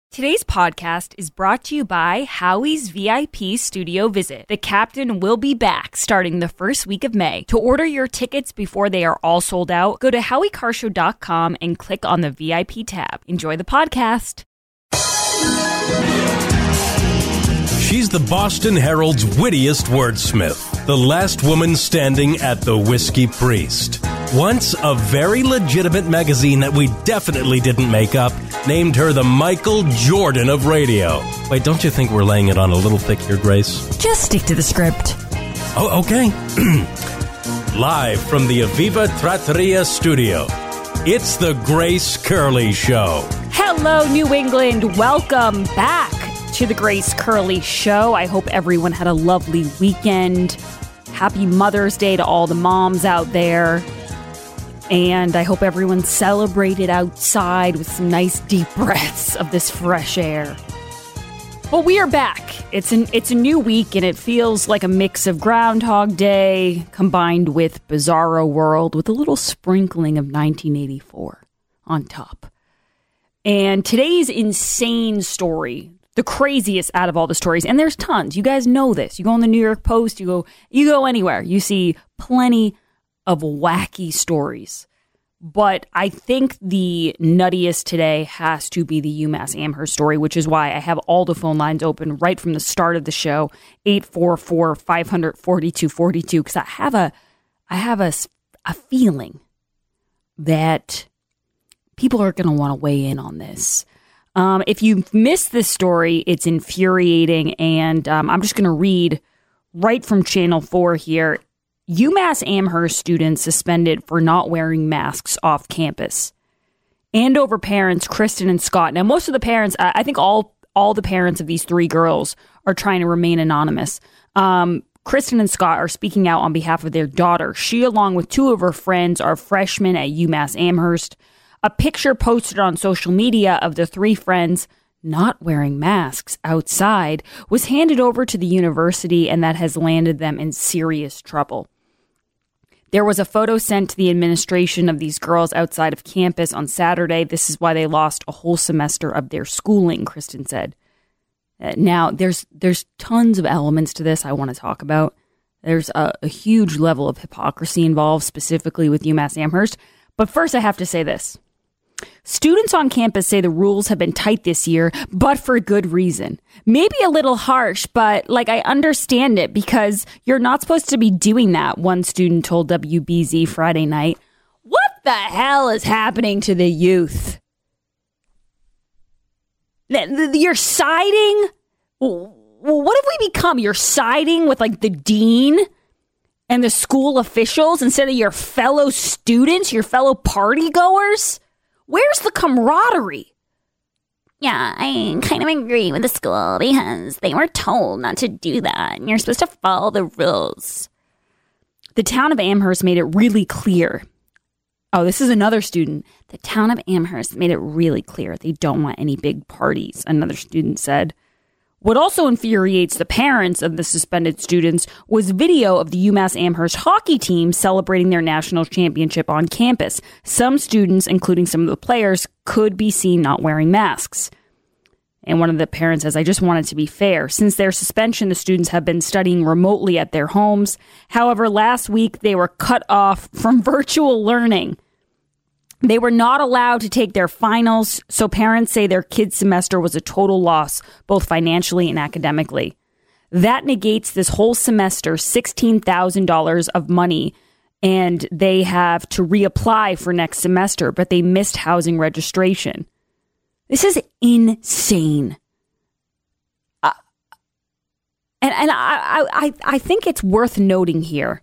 Today's podcast is brought to you by Howie's VIP Studio Visit. The Captain will be back starting the first week of May. To order your tickets before they are all sold out, go to howiecarshow.com and click on the VIP tab. Enjoy the podcast. She's the Boston Herald's wittiest wordsmith, the last woman standing at the Whiskey Priest. Once a very legitimate magazine that we definitely didn't make up named her the Michael Jordan of radio. Wait, don't you think we're laying it on a little thick here, Grace? Just stick to the script. Oh, okay. Live from the Aviva Trattoria studio, it's the Grace Curley Show. Hello, New England. Welcome back to the Grace Curley Show. I hope everyone had a lovely weekend. Happy Mother's Day to all the moms out there. And I hope everyone celebrated outside with some nice deep breaths of this fresh air. But we are back. It's a new week, and it feels like a mix of Groundhog Day combined with Bizarro World with a little sprinkling of 1984 on top. And today's insane story, the craziest out of all the stories, and there's tons. You guys know this. You go on the New York Post, you go anywhere. You see plenty of wacky stories. But I think the nuttiest today has to be the UMass Amherst story, which is why I have all the phone lines open right from the start of the show, 844-500-4242, because I have a feeling that people are going to want to weigh in on this. If you missed this story, it's infuriating, and I'm just going to read right from Channel 4 here. UMass Amherst students suspended for not wearing masks off campus. Andover parents, Kristen and Scott. Now, most of the parents, I think all the parents of these three girls are trying to remain anonymous. Kristen and Scott are speaking out on behalf of their daughter. She, along with two of her friends, are freshmen at UMass Amherst. A picture posted on social media of the three friends not wearing masks outside was handed over to the university, and that has landed them in serious trouble. There was a photo sent to the administration of these girls outside of campus on Saturday. This is why they lost a whole semester of their schooling, Kristen said. Now, there's tons of elements to this I want to talk about. There's a huge level of hypocrisy involved, specifically with UMass Amherst. But first, I have to say this. Students on campus say the rules have been tight this year, but for good reason. Maybe a little harsh, but I understand it because you're not supposed to be doing that, one student told WBZ Friday night. What the hell is happening to the youth? You're siding? What have we become? You're siding with the dean and the school officials instead of your fellow students, your fellow party goers? Where's the camaraderie? Yeah, I kind of agree with the school because they were told not to do that. And you're supposed to follow the rules. The town of Amherst made it really clear. Oh, this is another student. The town of Amherst made it really clear they don't want any big parties, another student said. What also infuriates the parents of the suspended students was video of the UMass Amherst hockey team celebrating their national championship on campus. Some students, including some of the players, could be seen not wearing masks. And one of the parents says, I just want it to be fair. Since their suspension, the students have been studying remotely at their homes. However, last week they were cut off from virtual learning. They were not allowed to take their finals, so parents say their kids' semester was a total loss, both financially and academically. That negates this whole semester, $16,000 of money, and they have to reapply for next semester, but they missed housing registration. This is insane. And I think it's worth noting here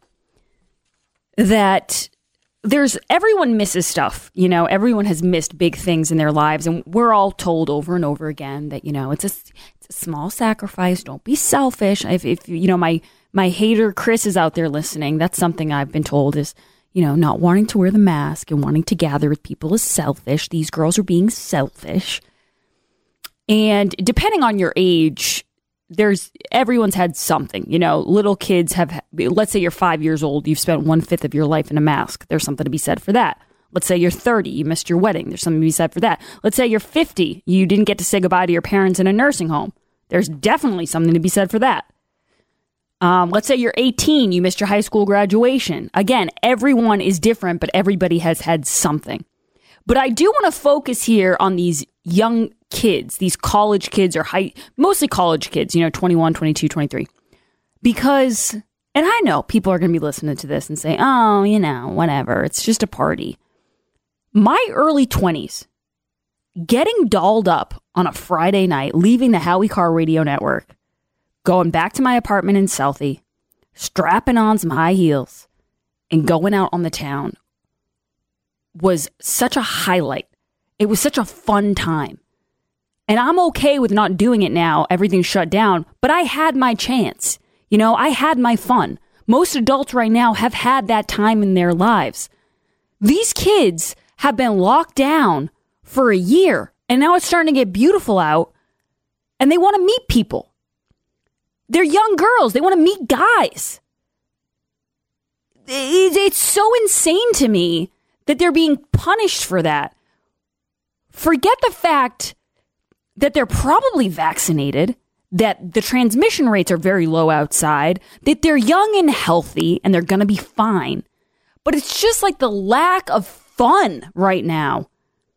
that everyone misses stuff, everyone has missed big things in their lives, and we're all told over and over again that, it's a small sacrifice. Don't be selfish. If my hater Chris is out there listening, that's something I've been told is, not wanting to wear the mask and wanting to gather with people is selfish. These girls are being selfish. And depending on your age, everyone's had something, little kids have, let's say you're 5 years old, you've spent 1/5 of your life in a mask. There's something to be said for that. Let's say you're 30, you missed your wedding. There's something to be said for that. Let's say you're 50, you didn't get to say goodbye to your parents in a nursing home. There's definitely something to be said for that. Let's say you're 18, you missed your high school graduation. Again, everyone is different, but everybody has had something. But I do want to focus here on these young kids, these college kids or mostly college kids, 21, 22, 23. Because, and I know people are going to be listening to this and say, oh, whatever, it's just a party. My early 20s, getting dolled up on a Friday night, leaving the Howie Carr radio network, going back to my apartment in Southie, strapping on some high heels, and going out on the town was such a highlight. It was such a fun time. And I'm okay with not doing it now. Everything's shut down. But I had my chance. I had my fun. Most adults right now have had that time in their lives. These kids have been locked down for a year. And now it's starting to get beautiful out. And they want to meet people. They're young girls. They want to meet guys. It's so insane to me that they're being punished for that. Forget the fact that they're probably vaccinated, that the transmission rates are very low outside, that they're young and healthy, and they're going to be fine. But it's just like the lack of fun right now.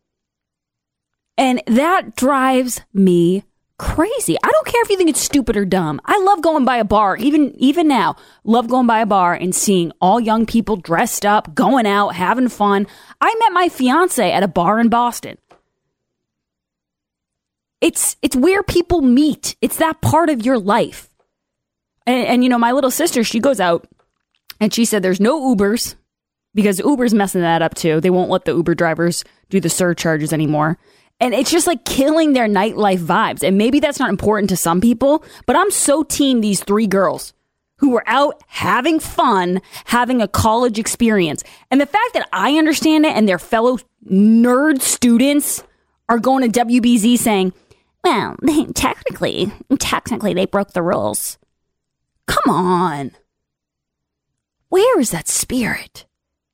And that drives me crazy. I don't care if you think it's stupid or dumb. I love going by a bar, even now. Love going by a bar and seeing all young people dressed up, going out, having fun. I met my fiance at a bar in Boston. It's where people meet. It's that part of your life. And my little sister, she goes out and she said there's no Ubers because Uber's messing that up too. They won't let the Uber drivers do the surcharges anymore. And it's just like killing their nightlife vibes. And maybe that's not important to some people, but I'm so team these 3 girls who were out having fun, having a college experience. And the fact that I understand it and their fellow nerd students are going to WBZ saying, well, technically, they broke the rules. Come on. Where is that spirit?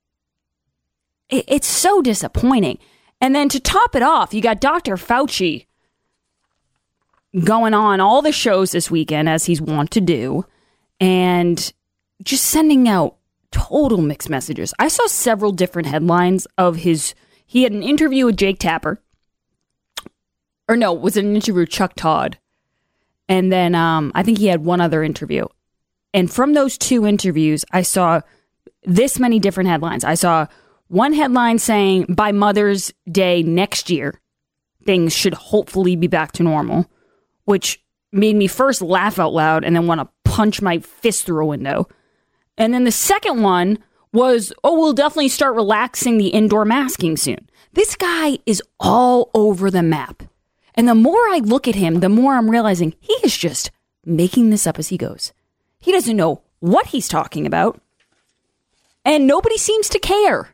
It's so disappointing. And then to top it off, you got Dr. Fauci going on all the shows this weekend, as he's wont to do, and just sending out total mixed messages. I saw several different headlines of he had an interview with Jake Tapper. Or no, it was an interview with Chuck Todd. And then I think he had one other interview. And from those 2 interviews, I saw this many different headlines. I saw one headline saying, by Mother's Day next year, things should hopefully be back to normal, which made me first laugh out loud and then want to punch my fist through a window. And then the second one was, we'll definitely start relaxing the indoor masking soon. This guy is all over the map. And the more I look at him, the more I'm realizing he is just making this up as he goes. He doesn't know what he's talking about. And nobody seems to care.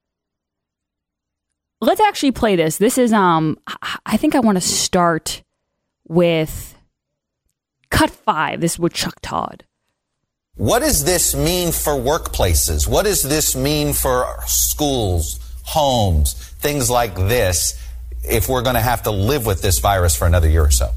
Let's actually play this. This is, I think I want to start with cut 5. This is with Chuck Todd. What does this mean for workplaces? What does this mean for schools, homes, things like this, if we're going to have to live with this virus for another year or so?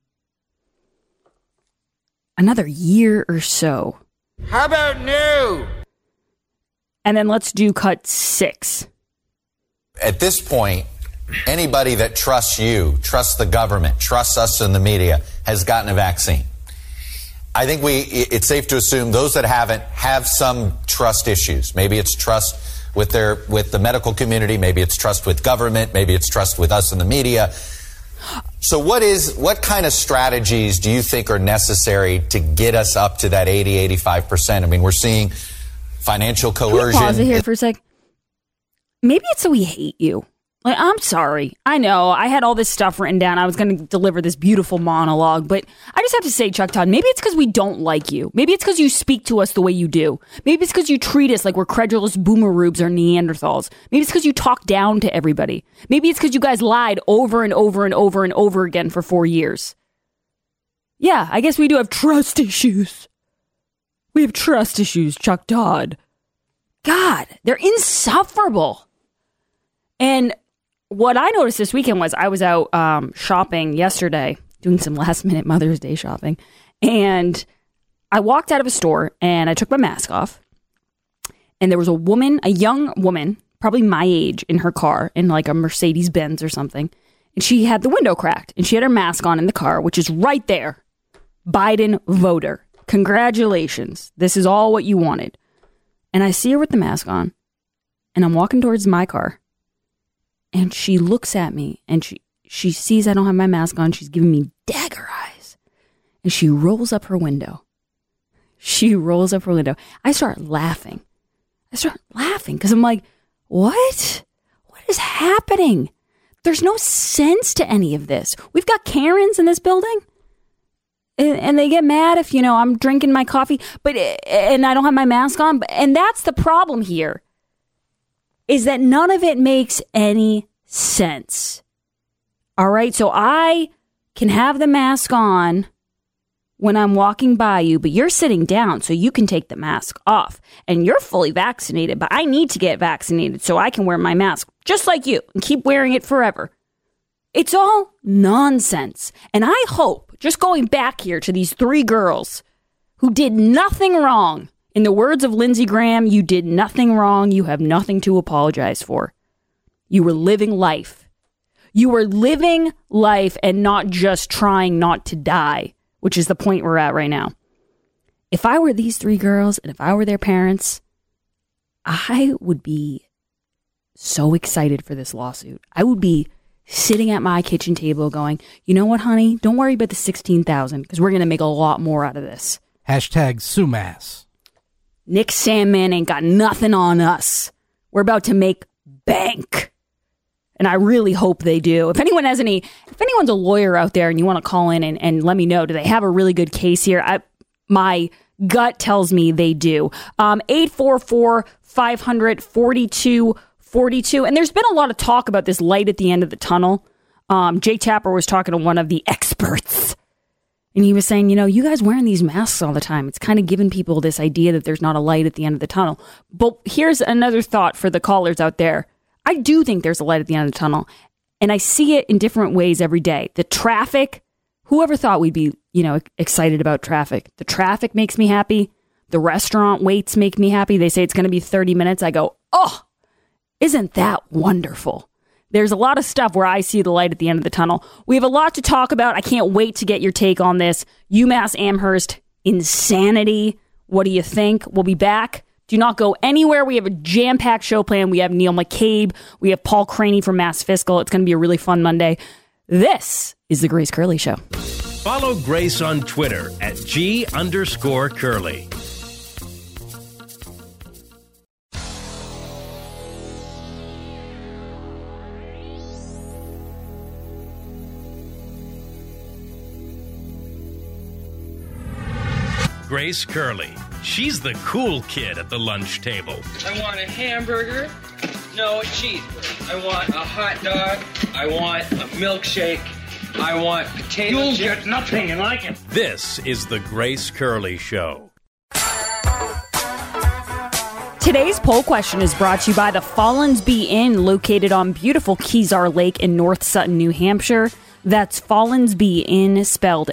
Another year or so. How about no? And then let's do cut 6. At this point, anybody that trusts you, trusts the government, trusts us in the media, has gotten a vaccine. I think it's safe to assume those that haven't have some trust issues. Maybe it's trust with the medical community, maybe it's trust with government, maybe it's trust with us in the media. So what kind of strategies do you think are necessary to get us up to that 80-85%? I mean, we're seeing financial coercion. Can we pause it here for a sec? Maybe it's so we hate you. Like, I'm sorry. I know I had all this stuff written down. I was going to deliver this beautiful monologue, but I just have to say, Chuck Todd, maybe it's because we don't like you. Maybe it's because you speak to us the way you do. Maybe it's because you treat us like we're credulous boomeroobs or Neanderthals. Maybe it's because you talk down to everybody. Maybe it's because you guys lied over and over and over and over again for 4 years. Yeah, I guess we do have trust issues. We have trust issues, Chuck Todd. God, they're insufferable. And what I noticed this weekend was I was out shopping yesterday, doing some last minute Mother's Day shopping. And I walked out of a store and I took my mask off. And there was a young woman, probably my age, in her car in like a Mercedes Benz or something. And she had the window cracked and she had her mask on in the car, which is right there. Biden voter. Congratulations. This is all what you wanted. And I see her with the mask on and I'm walking towards my car and she looks at me and she sees I don't have my mask on. She's giving me dagger eyes and she rolls up her window. I start laughing because I'm like, what? What is happening? There's no sense to any of this. We've got Karens in this building. And they get mad if, I'm drinking my coffee, and I don't have my mask on. And that's the problem here, is that none of it makes any sense. All right. So I can have the mask on when I'm walking by you, but you're sitting down so you can take the mask off and you're fully vaccinated, but I need to get vaccinated so I can wear my mask just like you and keep wearing it forever. It's all nonsense. And I hope, just going back here to these 3 girls who did nothing wrong, in the words of Lindsey Graham, you did nothing wrong. You have nothing to apologize for. You were living life. You were living life and not just trying not to die, which is the point we're at right now. If I were these 3 girls and if I were their parents, I would be so excited for this lawsuit. I would be sitting at my kitchen table going, you know what, honey? Don't worry about the $16,000 because we're going to make a lot more out of this. #Sumass. Nick Sandman ain't got nothing on us. We're about to make bank. And I really hope they do. If anyone's a lawyer out there and you want to call in and let me know, do they have a really good case here? My gut tells me they do. 844-500-4242. And there's been a lot of talk about this light at the end of the tunnel. Jay Tapper was talking to one of the experts. And he was saying, you guys wearing these masks all the time, it's kind of giving people this idea that there's not a light at the end of the tunnel. But here's another thought for the callers out there. I do think there's a light at the end of the tunnel. And I see it in different ways every day. The traffic, whoever thought we'd be, excited about traffic? The traffic makes me happy. The restaurant waits make me happy. They say it's going to be 30 minutes. I go, oh, isn't that wonderful? There's a lot of stuff where I see the light at the end of the tunnel. We have a lot to talk about. I can't wait to get your take on this. UMass Amherst insanity. What do you think? We'll be back. Do not go anywhere. We have a jam-packed show plan. We have Neil McCabe. We have Paul Craney from Mass Fiscal. It's going to be a really fun Monday. This is The Grace Curley Show. Follow Grace on Twitter at @G_Curley. Grace Curley. She's the cool kid at the lunch table. I want a hamburger, no, a cheeseburger. I want a hot dog. I want a milkshake. I want potato chips. You'll get nothing and like it. This is the Grace Curley Show. Today's poll question is brought to you by the Follansbee Inn, located on beautiful Kezar Lake in North Sutton, New Hampshire. That's Follansbee Inn, spelled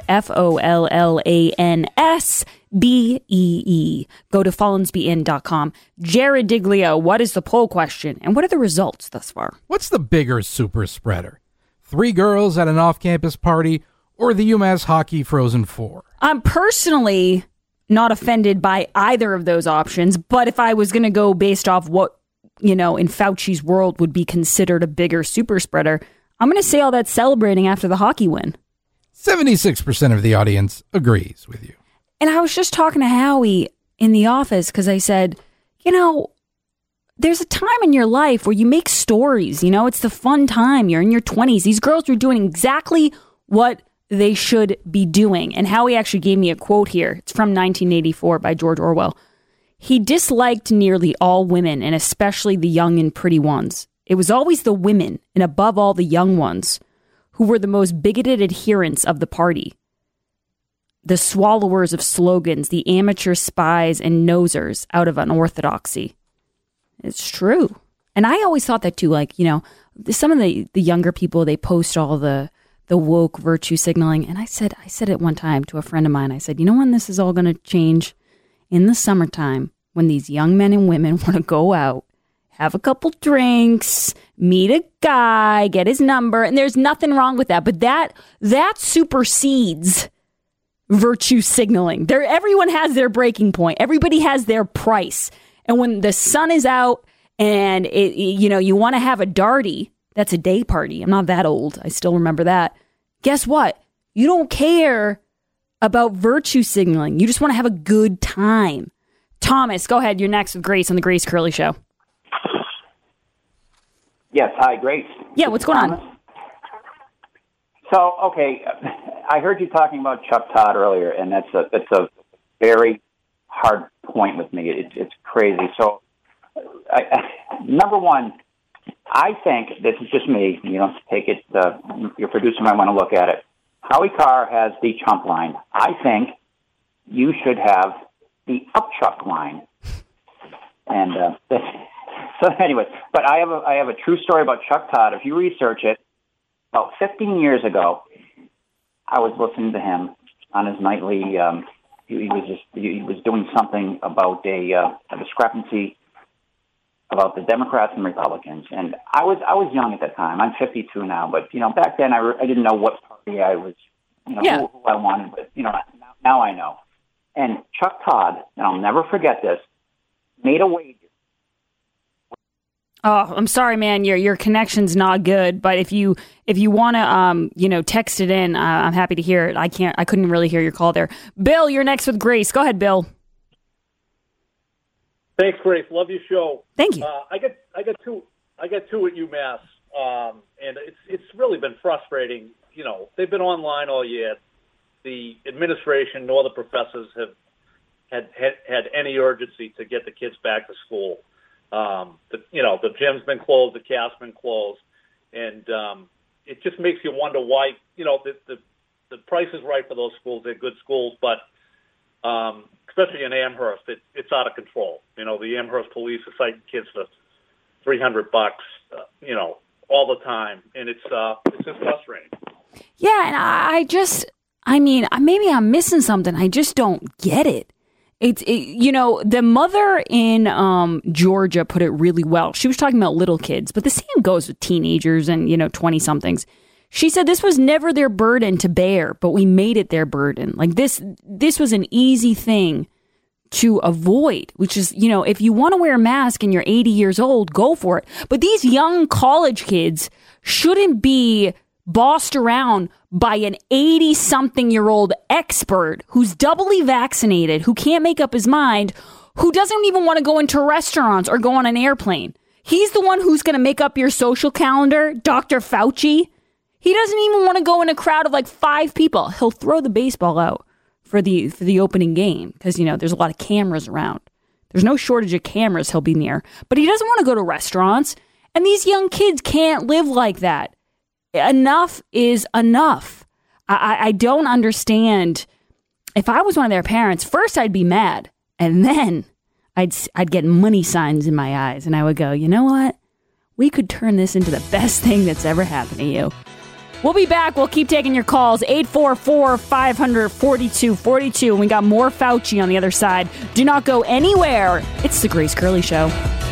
FOLLANSBEE. Go to follansbeeinn.com. Jared Diglio, what is the poll question, and what are the results thus far? What's the bigger super spreader? 3 girls at an off-campus party or the UMass Hockey Frozen Four? I'm personally not offended by either of those options, but if I was going to go based off what, in Fauci's world would be considered a bigger super spreader, I'm going to say all that celebrating after the hockey win. 76% of the audience agrees with you. And I was just talking to Howie in the office because I said, there's a time in your life where you make stories. It's the fun time. You're in your 20s. These girls are doing exactly what they should be doing. And Howie actually gave me a quote here. It's from 1984 by George Orwell. He disliked nearly all women, and especially the young and pretty ones. It was always the women, and above all the young ones, who were the most bigoted adherents of the party. The swallowers of slogans, the amateur spies and nosers out of unorthodoxy. It's true. And I always thought that too, like, you know, some of the younger people, they post all the woke virtue signaling. And I said it one time to a friend of mine. I said, you know when this is all going to change? In the summertime, when these young men and women want to go out, have a couple drinks, meet a guy, get his number. And there's nothing wrong with that. But that supersedes virtue signaling. Everyone has their breaking point. Everybody has their price. And when the sun is out and you want to have a darty, that's a day party. I'm not that old. I still remember that. Guess what? You don't care about virtue signaling. You just want to have a good time. Thomas, go ahead. You're next with Grace on the Grace Curley Show. Yes. Hi, Grace. Yeah, what's going on? So, okay, I heard you talking about Chuck Todd earlier, and that's a very hard point with me. It's crazy. So, number one, I think, this is just me, you know, take it, your producer might want to look at it. Howie Carr has the chump line. I think you should have the upchuck line. And so anyway, but I have a true story about Chuck Todd. If you research it, about 15 years ago, I was listening to him on his nightly, he was doing something about a discrepancy about the Democrats and Republicans. And I was young at that time. I'm 52 now, but, you know, back then I didn't know what party I was, you know, who I wanted, but, you know, now I know. And Chuck Todd, and I'll never forget this, made a wager. Oh, I'm sorry, man. Your connection's not good, but if you want to, text it in, I'm happy to hear it. I couldn't really hear your call there. Bill, you're next with Grace. Go ahead, Bill. Thanks, Grace. Love your show. Thank you. I got two at UMass, and it's really been frustrating. You know, they've been online all year. The administration nor the professors have had any urgency to get the kids back to school. The gym's been closed, the cast's been closed, and it just makes you wonder why. You know, the price is right for those schools. They're good schools, but especially in Amherst, it's out of control. You know, the Amherst police are citing kids for $300, all the time, and it's just frustrating. Yeah, and maybe I'm missing something. I just don't get it. The mother in Georgia put it really well. She was talking about little kids, but the same goes with teenagers and, 20-somethings. She said this was never their burden to bear, but we made it their burden. Like this was an easy thing to avoid, which is, if you want to wear a mask and you're 80 years old, go for it. But these young college kids shouldn't be bossed around by an 80-something-year-old expert who's doubly vaccinated, who can't make up his mind, who doesn't even want to go into restaurants or go on an airplane. He's the one who's going to make up your social calendar, Dr. Fauci. He doesn't even want to go in a crowd of like 5 people. He'll throw the baseball out for the opening game because, there's a lot of cameras around. There's no shortage of cameras he'll be near. But he doesn't want to go to restaurants. And these young kids can't live like that. Enough is enough. I don't understand. If I was one of their parents, first I'd be mad. And then I'd get money signs in my eyes. And I would go, you know what? We could turn this into the best thing that's ever happened to you. We'll be back. We'll keep taking your calls. 844-500-4242. And we got more Fauci on the other side. Do not go anywhere. It's the Grace Curley Show.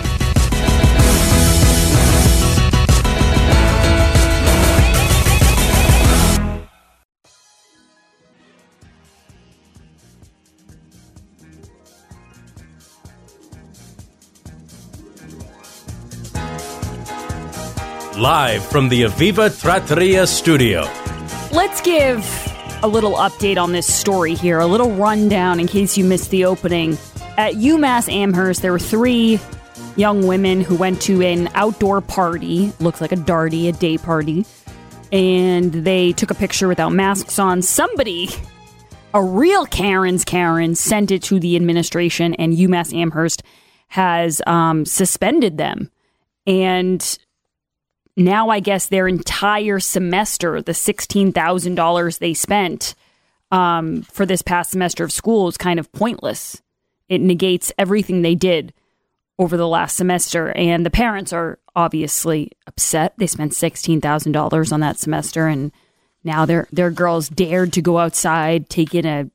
Live from the Aviva Trattoria studio. Let's give a little update on this story here, a little rundown in case you missed the opening. At UMass Amherst, there were 3 young women who went to an outdoor party, looks like a darty, a day party, and they took a picture without masks on. Somebody, a real Karen's Karen, sent it to the administration, and UMass Amherst has suspended them. And now I guess their entire semester, the $16,000 they spent for this past semester of school is kind of pointless. It negates everything they did over the last semester. And the parents are obviously upset. They spent $16,000 on that semester, and now their girls dared to go outside, take in a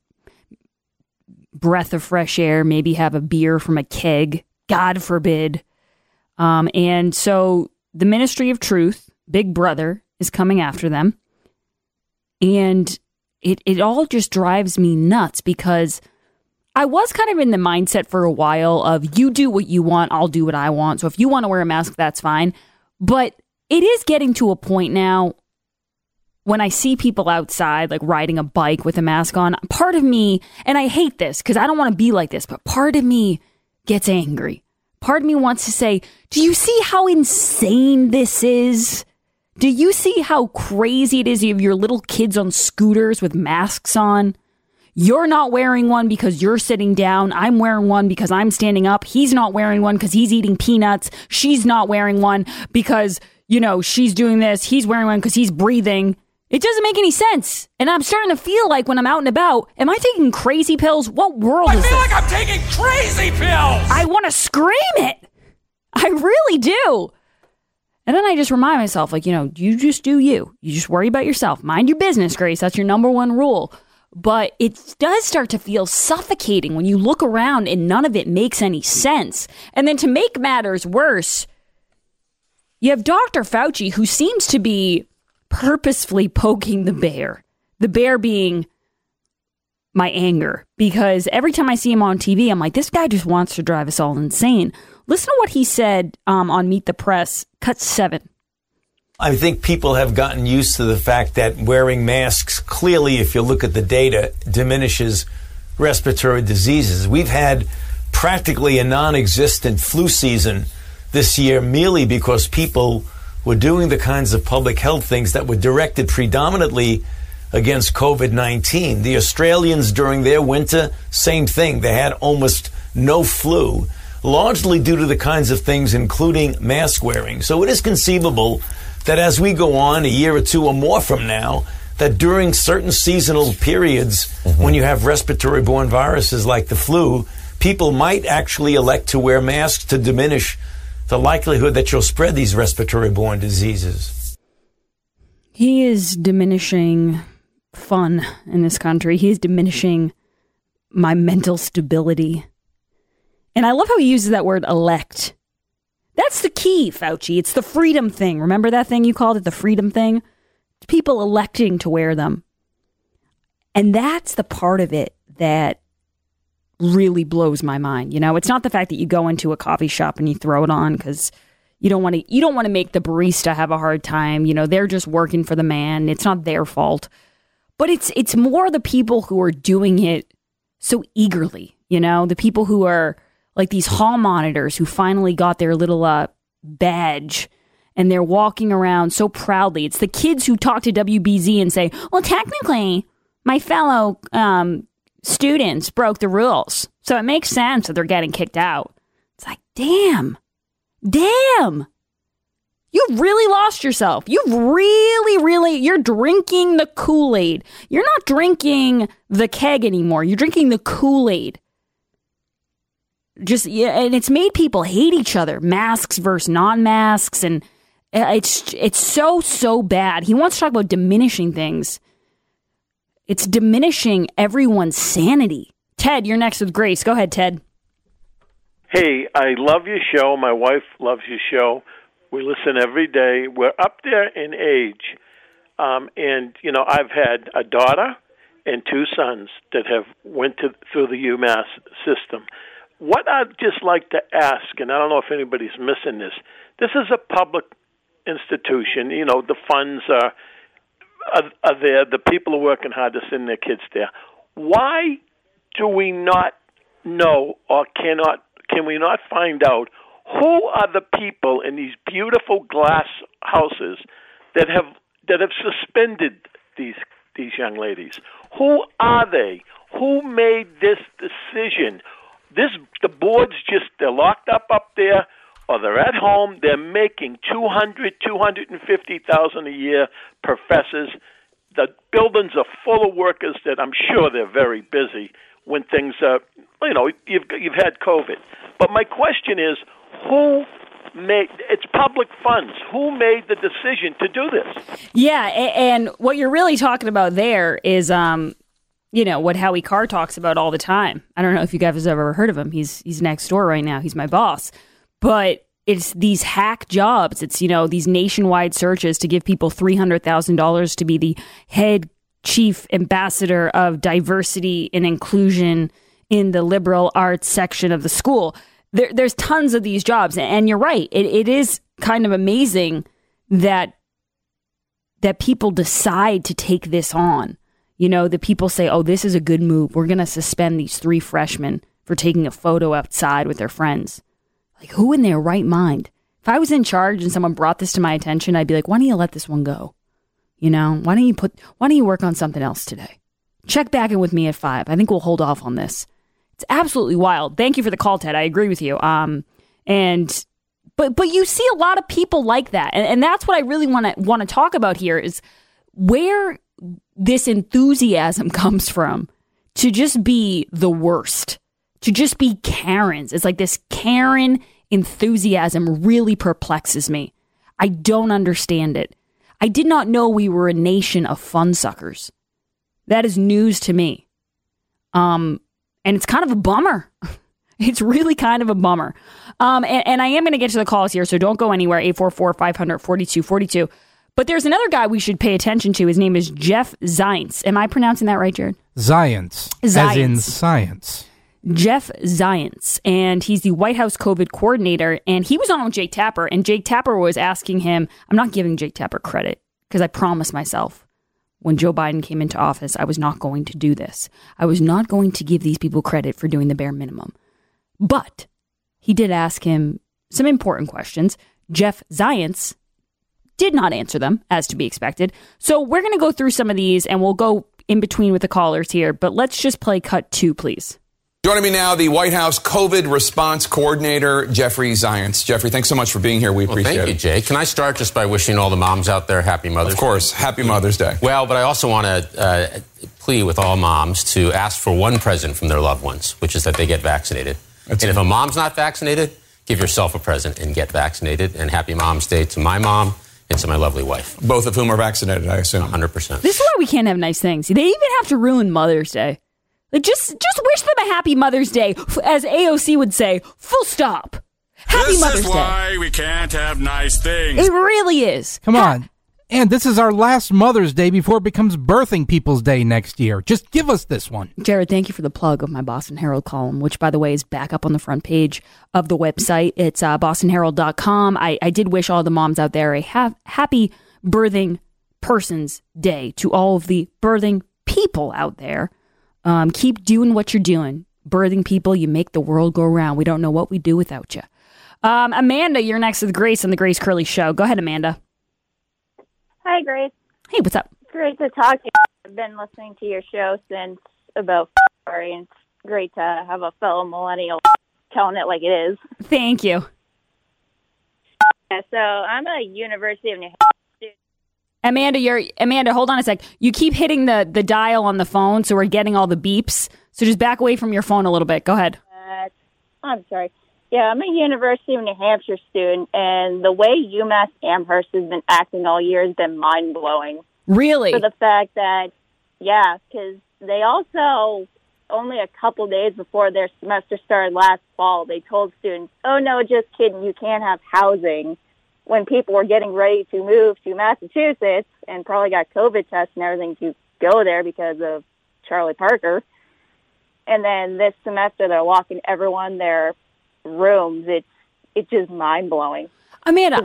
breath of fresh air, maybe have a beer from a keg, God forbid. And so the Ministry of Truth, Big Brother, is coming after them. And it all just drives me nuts, because I was kind of in the mindset for a while of, you do what you want, I'll do what I want. So if you want to wear a mask, that's fine. But it is getting to a point now when I see people outside, like riding a bike with a mask on, part of me, and I hate this because I don't want to be like this, but part of me gets angry. Part of me wants to say, do you see how insane this is? Do you see how crazy it is? You have your little kids on scooters with masks on. You're not wearing one because you're sitting down. I'm wearing one because I'm standing up. He's not wearing one because he's eating peanuts. She's not wearing one because, she's doing this. He's wearing one because he's breathing. It doesn't make any sense. And I'm starting to feel like when I'm out and about, am I taking crazy pills? What world is this? I feel like I'm taking crazy pills! I want to scream it. I really do. And then I just remind myself, you just do you. You just worry about yourself. Mind your business, Grace. That's your number one rule. But it does start to feel suffocating when you look around and none of it makes any sense. And then to make matters worse, you have Dr. Fauci, who seems to be purposefully poking the bear being my anger, because every time I see him on TV, I'm like, this guy just wants to drive us all insane. Listen to what he said on Meet the Press, cut 7. I think people have gotten used to the fact that wearing masks, clearly, if you look at the data, diminishes respiratory diseases. We've had practically a non-existent flu season this year merely because people were doing the kinds of public health things that were directed predominantly against COVID-19. The Australians during their winter, same thing. They had almost no flu, largely due to the kinds of things, including mask wearing. So it is conceivable that as we go on a year or two or more from now, that during certain seasonal periods, when you have respiratory-borne viruses like the flu, people might actually elect to wear masks to diminish the likelihood that you'll spread these respiratory-borne diseases. He is diminishing fun in this country. He is diminishing my mental stability. And I love how he uses that word elect. That's the key, Fauci. It's the freedom thing. Remember that thing you called it, the freedom thing? It's people electing to wear them. And that's the part of it that really blows my mind. It's not the fact that you go into a coffee shop and you throw it on because you don't want to make the barista have a hard time. They're just working for the man. It's not their fault. But it's more the people who are doing it so eagerly, the people who are like these hall monitors who finally got their little badge and they're walking around so proudly. It's the kids who talk to WBZ and say, well, technically, my fellow students broke the rules, so it makes sense that they're getting kicked out. It's like, damn, you've really lost yourself. You've really, you're drinking the Kool-Aid. You're not drinking the keg anymore. You're drinking the Kool-Aid. And it's made people hate each other, masks versus non-masks, and it's so bad. He wants to talk about diminishing things. It's diminishing everyone's sanity. Ted, you're next with Grace. Go ahead, Ted. Hey, I love your show. My wife loves your show. We listen every day. We're up there in age. And, I've had a daughter and 2 sons that have went through the UMass system. What I'd just like to ask, and I don't know if anybody's missing this, this is a public institution. The funds are there. The people are working hard to send their kids there. Why do we not know, or can we not find out who are the people in these beautiful glass houses that have suspended these young ladies? Who are they? Who made this decision? The boards they're locked up there, or they're at home. They're making $250,000 a year, professors. The buildings are full of workers that I'm sure they're very busy when things are, you've had COVID. But my question is, who made, it's public funds. Who made the decision to do this? Yeah, and what you're really talking about there is, what Howie Carr talks about all the time. I don't know if you guys have ever heard of him. He's next door right now. He's my boss. But it's these hack jobs. It's, these nationwide searches to give people $300,000 to be the head chief ambassador of diversity and inclusion in the liberal arts section of the school. There's tons of these jobs. And you're right. It is kind of amazing that people decide to take this on. The people say, oh, this is a good move. We're going to suspend these 3 freshmen for taking a photo outside with their friends. Like, who in their right mind? If I was in charge and someone brought this to my attention, I'd be like, why don't you let this one go? Why don't you work on something else today? Check back in with me at 5. I think we'll hold off on this. It's absolutely wild. Thank you for the call, Ted. I agree with you. But you see a lot of people like that. And that's what I really want to talk about here is where this enthusiasm comes from to just be the worst, to just be Karens. It's like this Karen enthusiasm really perplexes me. I don't understand it. I did not know we were a nation of fun suckers. That is news to me. And it's kind of a bummer. It's really kind of a bummer. And I am going to get to the calls here, so don't go anywhere. 844-500-4242. But there's another guy we should pay attention to. His name is Jeff Zients. Am I pronouncing that right, Jared? Zients. As in science. Jeff Zients. And he's the White House COVID coordinator. And he was on with Jake Tapper. And Jake Tapper was asking him, I'm not giving Jake Tapper credit because I promised myself when Joe Biden came into office, I was not going to do this. I was not going to give these people credit for doing the bare minimum. But he did ask him some important questions. Jeff Zients did not answer them, as to be expected. So we're going to go through some of these, and we'll go in between with the callers here. But let's just play cut 2, please. Joining me now, the White House COVID response coordinator, Jeffrey Zients. Jeffrey, thanks so much for being here. We appreciate it. Thank you, Jay. Can I start just by wishing all the moms out there happy Mother's Day? Of course. Happy Mother's Day. Well, but I also want to plea with all moms to ask for one present from their loved ones, which is that they get vaccinated. If a mom's not vaccinated, give yourself a present and get vaccinated. And happy Mom's Day to my mom and to my lovely wife. Both of whom are vaccinated, I assume. 100%. This is why we can't have nice things. They even have to ruin Mother's Day. Like, just wish them a happy Mother's Day, as AOC would say, full stop. Happy Mother's Day. This is why we can't have nice things. It really is. Come on. And this is our last Mother's Day before it becomes Birthing People's Day next year. Just give us this one. Jared, thank you for the plug of my Boston Herald column, which, by the way, is back up on the front page of the website. It's bostonherald.com. I did wish all the moms out there a happy Birthing Person's Day to all of the birthing people out there. Keep doing what you're doing. Birthing people, you make the world go round. We don't know what we'd do without you. Amanda, you're next with Grace on the Grace Curley Show. Go ahead, Amanda. Hi, Grace. Hey, what's up? Great to talk to you. I've been listening to your show since about February, and it's great to have a fellow millennial telling it like it is. Thank you. Yeah, so I'm a University of New Hampshire student. Amanda, hold on a sec. You keep hitting the dial on the phone, so we're getting all the beeps. So just back away from your phone a little bit. Go ahead. I'm sorry. Yeah, I'm a University of New Hampshire student, and the way UMass Amherst has been acting all year has been mind-blowing. Really? For the fact that, yeah, because they also, only a couple days before their semester started last fall, they told students, oh, no, just kidding, you can't have housing, when people were getting ready to move to Massachusetts and probably got COVID tests and everything to go there because of Charlie Parker. And then this semester, they're locking everyone in their rooms. It's just mind blowing. Amanda,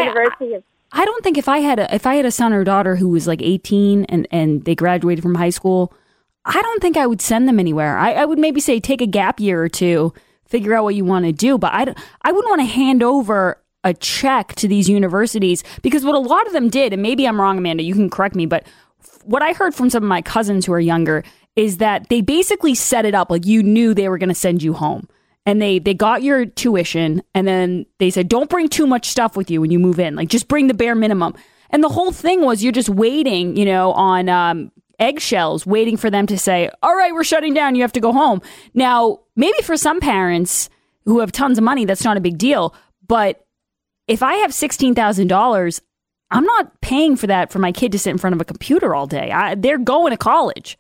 I don't think if I had a son or daughter who was like 18 and they graduated from high school, I don't think I would send them anywhere. I would maybe say take a gap year or two, figure out what you want to do. But I wouldn't want to hand over a check to these universities, because what a lot of them did, and maybe I'm wrong, Amanda, you can correct me, but what I heard from some of my cousins who are younger is that they basically set it up like you knew they were going to send you home. And they got your tuition, and then they said, don't bring too much stuff with you when you move in. Like, just bring the bare minimum. And the whole thing was you're just waiting, on eggshells, waiting for them to say, all right, we're shutting down. You have to go home. Now, maybe for some parents who have tons of money, that's not a big deal. But if I have $16,000, I'm not paying for that for my kid to sit in front of a computer all day. They're going to college.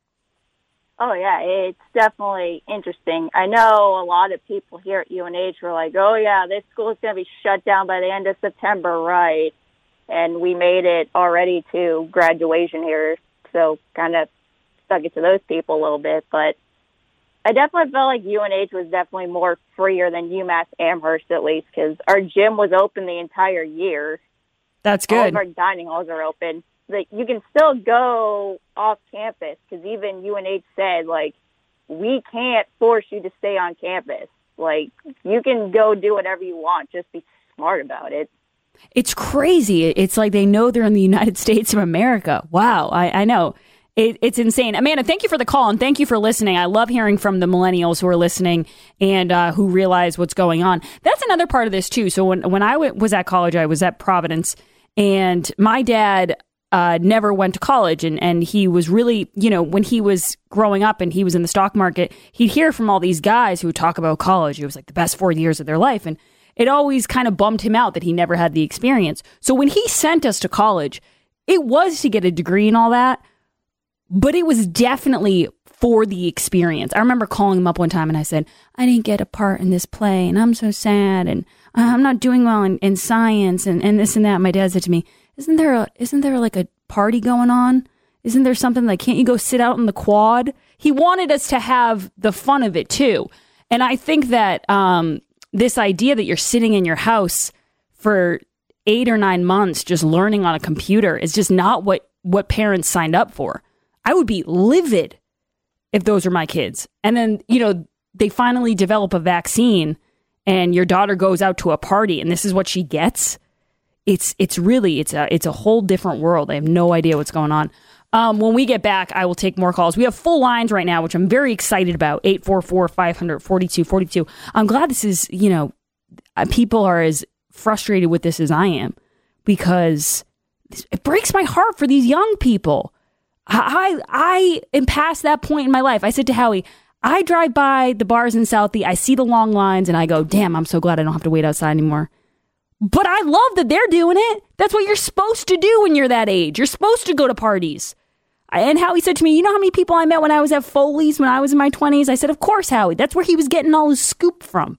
Oh, yeah, it's definitely interesting. I know a lot of people here at UNH were like, oh, yeah, this school is going to be shut down by the end of September, right? And we made it already to graduation here, so kind of stuck it to those people a little bit. But I definitely felt like UNH was definitely more freer than UMass Amherst, at least, because our gym was open the entire year. That's good. All of our dining halls are open. Like, you can still go off campus, because even UNH said, like, we can't force you to stay on campus. Like, you can go do whatever you want. Just be smart about it. It's crazy. It's like they know they're in the United States of America. Wow, I know. It's insane. Amanda, thank you for the call, and thank you for listening. I love hearing from the millennials who are listening and who realize what's going on. That's another part of this, too. So when I was at college, I was at Providence, and my dad never went to college. And he was really, when he was growing up and he was in the stock market, he'd hear from all these guys who would talk about college. It was like the best 4 years of their life. And it always kind of bummed him out that he never had the experience. So when he sent us to college, it was to get a degree and all that, but it was definitely for the experience. I remember calling him up one time and I said, I didn't get a part in this play and I'm so sad and I'm not doing well in science and this and that. My dad said to me, isn't there like a party going on? Isn't there something like, can't you go sit out in the quad? He wanted us to have the fun of it too. And I think that this idea that you're sitting in your house for 8 or 9 months just learning on a computer is just not what parents signed up for. I would be livid if those were my kids. And then, they finally develop a vaccine and your daughter goes out to a party and this is what she gets. It's a whole different world. I have no idea what's going on. When we get back, I will take more calls. We have full lines right now, which I'm very excited about. 844-500-4242. I'm glad this is, people are as frustrated with this as I am, because it breaks my heart for these young people. I am past that point in my life. I said to Howie, I drive by the bars in Southie, I see the long lines, and I go, damn, I'm so glad I don't have to wait outside anymore. But I love that they're doing it. That's what you're supposed to do when you're that age. You're supposed to go to parties. And Howie said to me, you know how many people I met when I was at Foley's when I was in my 20s? I said, of course, Howie. That's where he was getting all his scoop from.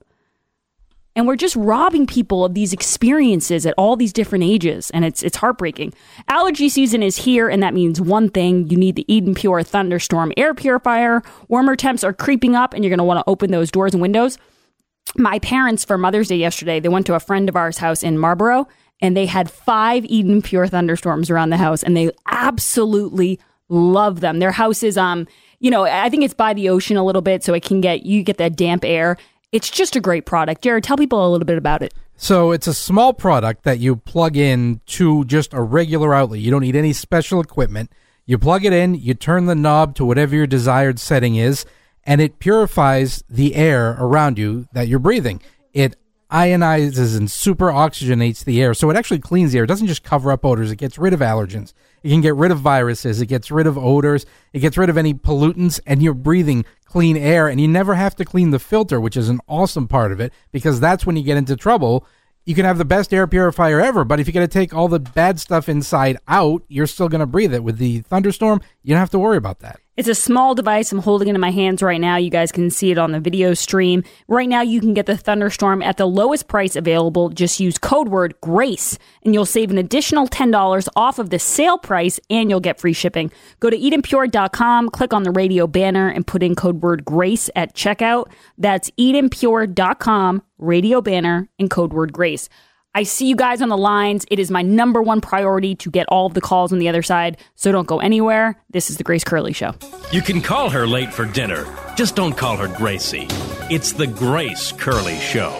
And we're just robbing people of these experiences at all these different ages. And it's heartbreaking. Allergy season is here, and that means one thing. You need the Eden Pure Thunderstorm air purifier. Warmer temps are creeping up, and you're going to want to open those doors and windows. My parents, for Mother's Day yesterday, they went to a friend of ours' house in Marlboro, and they had 5 Eden Pure Thunderstorms around the house, and they absolutely love them. Their house is, I think it's by the ocean a little bit, so you get that damp air. It's just a great product. Jared, tell people a little bit about it. So it's a small product that you plug in to just a regular outlet. You don't need any special equipment. You plug it in, you turn the knob to whatever your desired setting is, and it purifies the air around you that you're breathing. It ionizes and super oxygenates the air. So it actually cleans the air. It doesn't just cover up odors. It gets rid of allergens. It can get rid of viruses. It gets rid of odors. It gets rid of any pollutants, and you're breathing clean air, and you never have to clean the filter, which is an awesome part of it, because that's when you get into trouble. You can have the best air purifier ever, but if you're going to take all the bad stuff inside out, you're still going to breathe it. With the Thunderstorm, you don't have to worry about that. It's a small device. I'm holding it in my hands right now. You guys can see it on the video stream. Right now, you can get the Thunderstorm at the lowest price available. Just use code word GRACE, and you'll save an additional $10 off of the sale price, and you'll get free shipping. Go to EdenPure.com, click on the radio banner, and put in code word GRACE at checkout. That's EdenPure.com, radio banner, and code word GRACE. I see you guys on the lines. It is my number one priority to get all of the calls on the other side, so don't go anywhere. This is the Grace Curley Show. You can call her late for dinner. Just don't call her Gracie. It's the Grace Curley Show.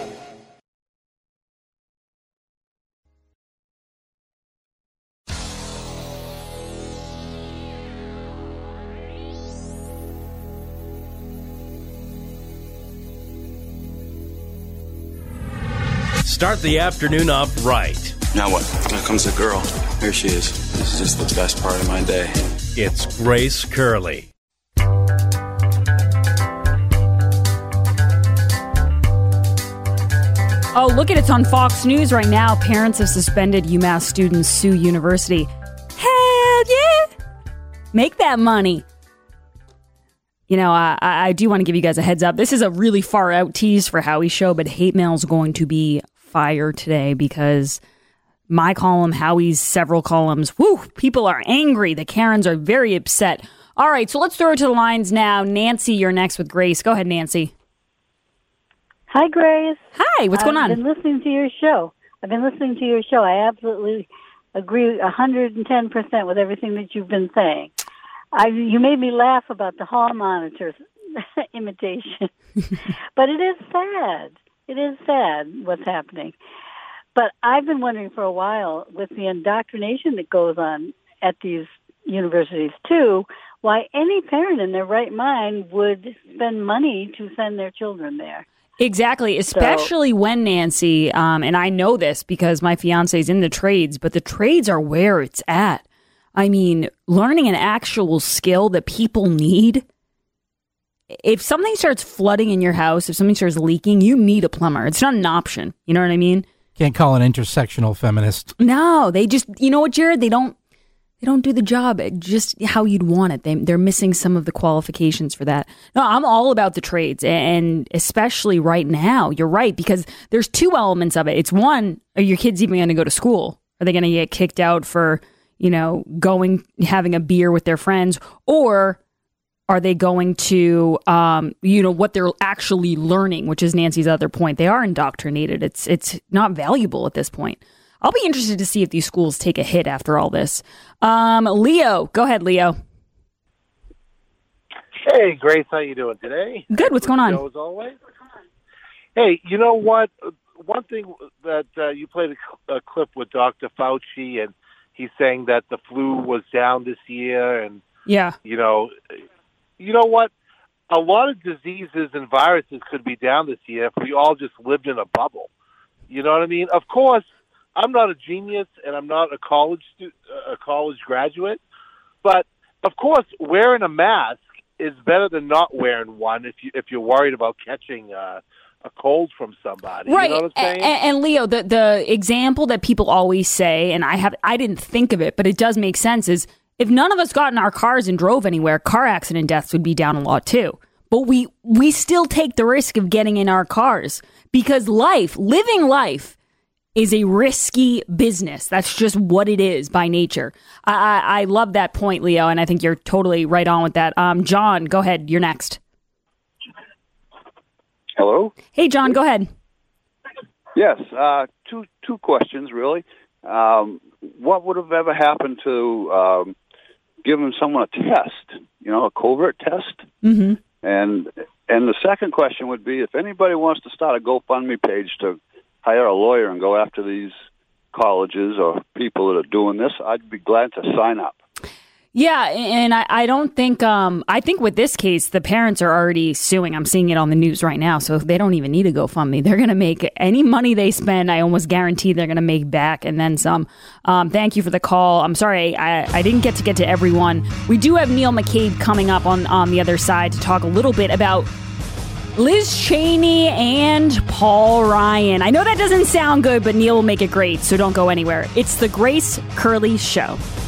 Start the afternoon off right. Now what? Here comes the girl. Here she is. This is just the best part of my day. It's Grace Curley. Oh, look at it's on Fox News right now. Parents of suspended UMass students sue university. Hell yeah! Make that money. You know, I do want to give you guys a heads up. This is a really far out tease for Howie's show, but hate mail is going to be fire today because my column, Howie's several columns, people are angry. The Karens are very upset. All right, so let's throw it to the lines now. Nancy, you're next with Grace. Go ahead, Nancy. Hi, Grace. Hi, what's going on? I've been listening to your show. I absolutely agree 110% with everything that you've been saying. You made me laugh about the hall monitor imitation. But it is sad. It is sad what's happening. But I've been wondering for a while, with the indoctrination that goes on at these universities too, why any parent in their right mind would spend money to send their children there. Exactly, especially when, Nancy, and I know this because my fiance's in the trades, but the trades are where it's at. I mean, learning an actual skill that people need. If something starts flooding in your house, if something starts leaking, you need a plumber. It's not an option. You know what I mean? Can't call an intersectional feminist. No, they just, you know what, Jared? They don't do the job just how you'd want it. They're missing some of the qualifications for that. No, I'm all about the trades, and especially right now. You're right, because there's two elements of it. It's one, are your kids even going to go to school? Are they going to get kicked out for, having a beer with their friends? Or are they going to, what they're actually learning, which is Nancy's other point. They are indoctrinated. It's not valuable at this point. I'll be interested to see if these schools take a hit after all this. Leo, go ahead, Leo. Hey, Grace, how you doing today? Good. What's going on? As always. Hey, you know what? One thing that you played a clip with Dr. Fauci, and he's saying that the flu was down this year, and yeah, you know what? A lot of diseases and viruses could be down this year if we all just lived in a bubble. You know what I mean? Of course, I'm not a genius, and I'm not a college graduate, but of course, wearing a mask is better than not wearing one if you're worried about catching a cold from somebody. Right. You know what I'm saying? And Leo, the example that people always say, and I didn't think of it, but it does make sense, is if none of us got in our cars and drove anywhere, car accident deaths would be down a lot too. But we still take the risk of getting in our cars because living life is a risky business. That's just what it is by nature. I love that point, Leo, and I think you're totally right on with that. John, go ahead. You're next. Hello? Hey, John, go ahead. Yes, two questions, really. What would have ever happened to giving someone a test, a covert test? Mm-hmm. And the second question would be, if anybody wants to start a GoFundMe page to hire a lawyer and go after these colleges or people that are doing this, I'd be glad to sign up. Yeah, and I don't think, I think with this case, the parents are already suing. I'm seeing it on the news right now, so they don't even need a GoFundMe. They're going to make any money they spend, I almost guarantee they're going to make back and then some. Thank you for the call. I'm sorry, I didn't get to everyone. We do have Neil McCabe coming up on the other side to talk a little bit about Liz Cheney and Paul Ryan. I know that doesn't sound good, but Neil will make it great, so don't go anywhere. It's the Grace Curley Show.